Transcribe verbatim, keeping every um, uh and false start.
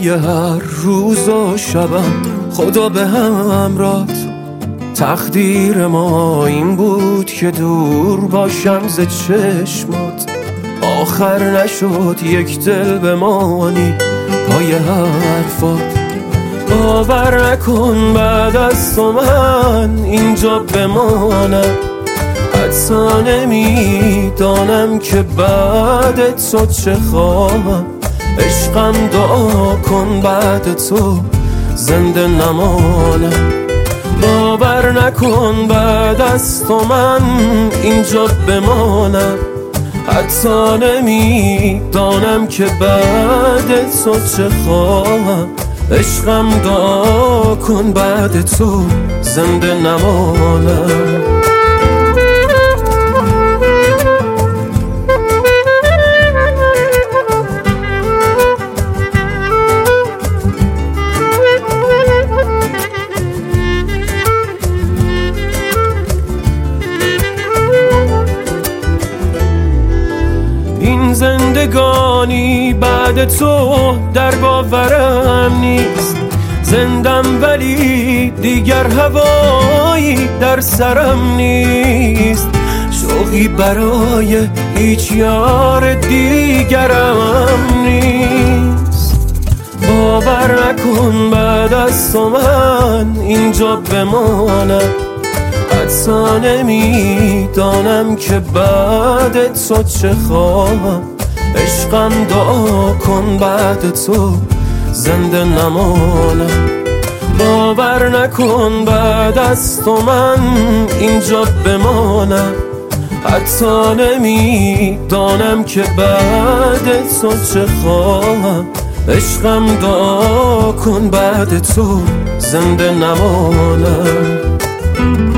دعای هر روز و شبم خدا به همراه. تقدیر ما این بود که دور باشم ز چشمات. آخر نشد یک دل بمانی پای حرفات. باور نکن بعد از تو من اینجا بمانم. حتی نمیدانم که بعد تو چه خواهم. عشقم دعا کن بعد تو زنده نمانم. باور نکن بعد از تو من اینجا بمانم. حتی نمیدانم که بعد تو چه خواهم. عشقم دعا کن بعد تو زنده نمانم. این زندگانی بعد تو در باورم نیست. زندم ولی دیگر هوایی در سرم نیست. شوقی برای هیچ یار دیگرم نیست. باور نکن بعد از تو من اینجا بمانم. حتی نمیدانم که بعد تو چه خواهم. عشقم دعا کن بعد تو زنده نمانم. باور نکن بعد از تو من اینجا بمانم. حتی نمیدانم که بعد تو چه خواهم. عشقم دعا کن بعد تو زنده نمانم.